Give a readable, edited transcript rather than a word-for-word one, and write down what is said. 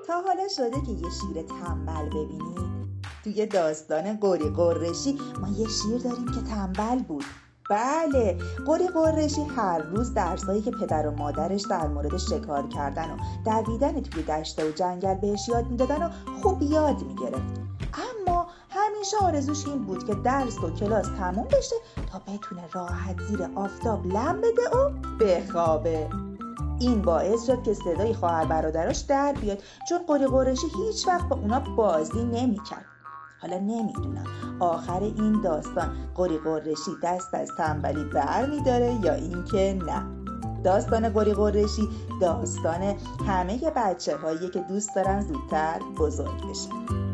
تا حالا شده که یه شیر تنبل ببینید؟ توی داستان قری قرشی ما یه شیر داریم که تنبل بود. بله، قری قرشی هر روز درسایی که پدر و مادرش در مورد شکار کردن و دویدن توی دشت و جنگل بهش یاد میدادن و خوب یاد میگرفت. اما همیشه آرزوش این بود که درس و کلاس تموم بشه تا بتونه راحت زیر آفتاب لم بده و بخوابه. این باعث شد که صدای خواهر برادراش در بیاد، چون قری قرشی هیچ وقت با اونا بازی نمی‌کرد. حالا نمیدونم آخر این داستان قری قرشی دست از تنبلی بر می‌داره یا اینکه نه. داستان قری قرشی داستان همه بچه‌هایی که دوست دارن زودتر بزرگ بشن.